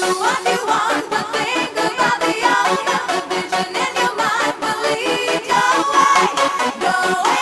what you want, but think about the outcome. The vision in your mind will lead your way. Go away.